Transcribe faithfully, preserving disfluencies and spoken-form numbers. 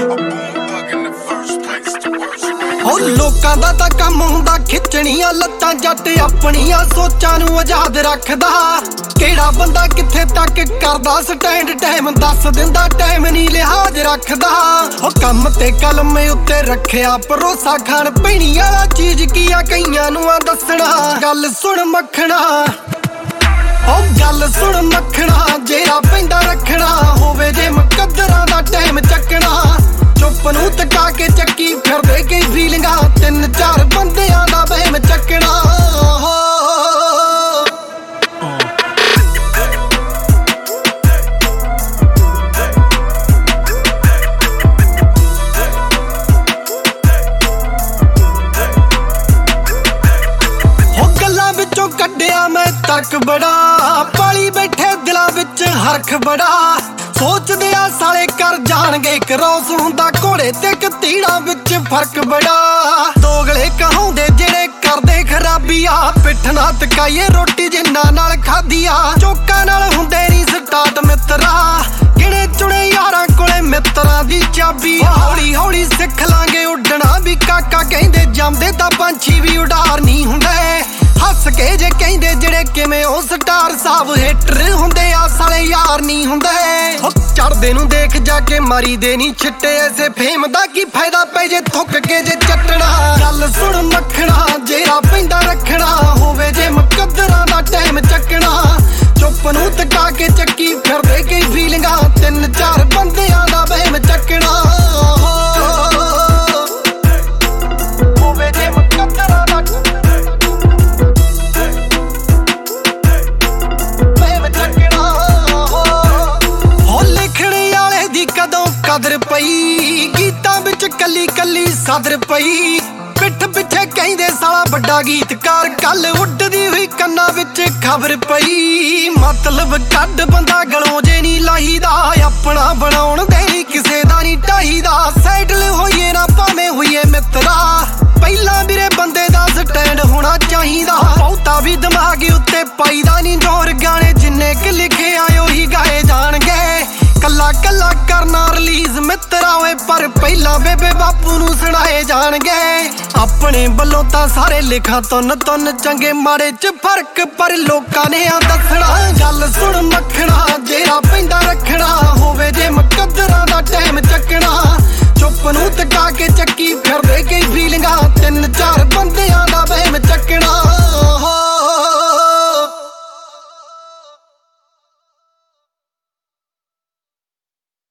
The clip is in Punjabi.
ਉਹ ਲੋਕਾਂ ਦਾ ਤਾਂ ਕੰਮ ਹੁੰਦਾ ਖਿੱਚਣੀਆਂ ਲੱਤਾਂ, ਜੱਟ ਆਪਣੀਆਂ ਸੋਚਾਂ ਨੂੰ ਆਜ਼ਾਦ ਰੱਖਦਾ। ਕਿਹੜਾ ਬੰਦਾ ਕਿੱਥੇ ਤੱਕ ਕਰਦਾ ਸਟੈਂਡ, ਟਾਈਮ ਦੱਸ ਦਿੰਦਾ, ਟਾਈਮ ਨਹੀਂ ਲਿਹਾਜ਼ ਰੱਖਦਾ। ਉਹ ਕੰਮ ਤੇ ਕਲਮ ਉੱਤੇ ਰੱਖਿਆ ਭਰੋਸਾ, ਖਾਣ ਪੀਣੀ ਵਾਲਾ ਚੀਜ਼ ਕੀ ਆ ਕਈਆਂ ਨੂੰ ਆ ਦੱਸਣਾ। ਗੱਲ ਸੁਣ ਮੱਖਣਾ, ਉਹ ਗੱਲ ਸੁਣ ਮੱਖਣਾ, ਜਿਹੜਾ ਪੈਂਦਾ ਰੱਖਣਾ ਹੋਵੇ ਜੇ ਮੁਕੱਦਰਾਂ ਦਾ ਟਾਈਮ ਚੱਕਣਾ। ਚੁੱਪ ਨੂੰ ਤਕਾ ਕੇ ਚੱਕੀ ਫਿਰਦੇ ਕਈ ਫੀਲਿੰਗਾਂ, ਤਿੰਨ ਚਾਰ ਬੰਦਿਆਂ ਦਾ ਵਹਿਮ ਚੱਕਣਾ। ਹੋ ਗੱਲਾਂ ਵਿੱਚੋਂ ਕੱਢਿਆ ਮੈਂ ਤਰਕ ਬੜਾ, ਪਾਲੀ ਬੈਠੇ ਦਿਲਾਂ ਵਿੱਚ ਹਰਖ ਬੜਾ। ਸੋਚਦੇ ਆ ਸਾਲੇ ਕਰ ਜਾਣਗੇ ਕਰੋਸ, ਹੁੰਦਾ ਘੋੜੇ ਤੇ ਕਤੀੜਾਂ ਵਿੱਚ ਫਰਕ ਬੜਾ। ਦੋਗਲੇ ਕਹਾਉਂਦੇ ਜਿਹੜੇ ਕਰਦੇ ਖਰਾਬੀਆਂ, ਪਿੱਠ ਨਾ ਤਕਾਈਏ ਰੋਟੀ ਜਿੰਨਾ ਨਾਲ ਖਾਧੀਆ। ਚੋਕਾਂ ਨਾਲ ਹੁੰਦੇ ਨਹੀਂ ਸਟਾਰਟ ਮਿੱਤਰਾ, ਗਿਣੇ ਚੁਣੇ ਯਾਰਾਂ ਕੋਲੇ ਮਿੱਤਰਾਂ ਦੀ ਚਾਬੀ। ਹੌਲੀ ਹੌਲੀ ਸਿੱਖ ਲਾਂਗੇ ਉੱਡਣਾ ਵੀ ਕਾਕਾ, ਕਹਿੰਦੇ ਜੰਮਦੇ ਤਾਂ ਪੰਛੀ ਵੀ ਉਡਾਰ ਨਹੀਂ ਹੁੰਦੇ। ਹੱਸ ਕੇ ਜੇ ਕਹਿੰਦੇ ਜਿਹੜੇ ਕਿਵੇਂ ਉਹ ਸਟਾਰ ਸਾਹਿਬ, ਹੇਟਰ ਹੁੰਦੇ ਆ ਸਾਲੇ ਯਾਰ ਨਹੀਂ ਹੁੰਦੇ। ਚੜਦੇ ਨੂੰ ਦੇਖ ਜਾ ਕੇ ਮਾਰੀ ਦੇ ਨਹੀਂ ਛਿੱਟੇ, ਐਸੇ ਫੇਮ ਦਾ ਕੀ ਫਾਇਦਾ ਪੈ ਜੇ ਥੁੱਕ ਕੇ ਜੇ ਚੱਟਣਾ। ਗੱਲ ਸੁਣ ਮੱਖਣਾ, ਜਿਹੜਾ ਪੈਂਦਾ ਰੱਖਣਾ ਹੋਵੇ ਜੇ ਮੁਕੱਦਰਾਂ ਦਾ ਟਾਈਮ ਚੱਕਣਾ। ਚੁੱਪ ਨੂੰ ਤਕਾ ਕੇ ਚੱਕੀ ਫਿਰਦੇ ਕਈ ਫੀਲਿੰਗਾਂ, ਤਿੰਨ ਚਾਰ ਬੰਦਿਆਂ ਦਾ ਵਹਿਮ ਚੱਕਣਾ। ਹੋਵੇ ਜੇ ਮੁਕੱਦਰਾਂ ਦਾ ਕਦਰ ਪਈ ਗੀਤਾਂ ਵਿੱਚ ਕੱਲੀ ਕੱਲੀ ਸਦਰ ਪਈ। ਪਿੱਠ ਪਿੱਛੇ ਕਹਿੰਦੇ ਸਾਲਾ ਵੱਡਾ ਗੀਤਕਾਰ, ਕੱਲ ਉੱਡਦੀ ਹੋਈ ਕੰਨਾਂ ਵਿੱਚ ਖਬਰ ਪਈ। ਮਤਲਬ ਕੱਢ ਬੰਦਾ ਗਲੋਂ ਜੇ ਨਹੀਂ ਲਾਹੀਦਾ, ਆਪਣਾ ਬਣਾਉਣ ਦੇ ਕਿਸੇ ਦਾ ਨਹੀਂ ਢਾਹੀਦਾ। ਸੈਟਲ ਹੋਈਏ ਨਾ ਭਾਵੇਂ ਹੋਈਏ ਮਿੱਤਰਾ, ਪਹਿਲਾਂ ਵੀਰੇ ਬੰਦੇ ਦਾ ਸਟੈਂਡ ਹੋਣਾ ਚਾਹੀਦਾ। ਬਹੁਤਾ ਵੀ ਦਿਮਾਗ ਉੱਤੇ ਪਾਈਦਾ ਨਹੀਂ ਜ਼ੋਰ, ਗਾਣੇ ਜਿੰਨੇ ਕਿ ਲਿਖੇ ਆਏ ਉਹੀ ਗਾਏ ਜਾਣਗੇ। ਕੱਲਾ ਕੱਲਾ ਕਰਨਾ ਰਿਲੀਜ਼ ਮਿੱਤਰਾ ਓਏ, ਪਰ ਪਹਿਲਾਂ ਬੇਬੇ ਬਾਪੂ ਨੂੰ ਸੁਣਾਏ ਜਾਣਗੇ। ਆਪਣੇ ਵੱਲੋਂ ਤਾਂ ਸਾਰੇ ਲਿਖਾਂ ਤੁੰਨ ਤੁੰਨ, ਚੰਗੇ ਮਾੜੇ ਚ ਫਰਕ ਪਰ ਲੋਕਾਂ ਨੇ ਆ ਦੱਸਣਾ। ਗੱਲ ਸੁਣ ਮੱਖਣਾ, ਜਿਹੜਾ ਪੈਂਦਾ ਰੱਖਣਾ ਹੋਵੇ ਜੇ ਮੁਕੱਦਰਾਂ ਦਾ ਟਾਈਮ ਚੱਕਣਾ। ਚੁੱਪ ਨੂੰ ਤਕਾ ਕੇ ਚੱਕੀ ਫਿਰਦੇ ਕਈ ਫੀਲਿੰਗਾਂ, ਤਿੰਨ ਚਾਰ ਬੰਦਿਆਂ ਦਾ ਵਹਿਮ ਚੱਕਣਾ।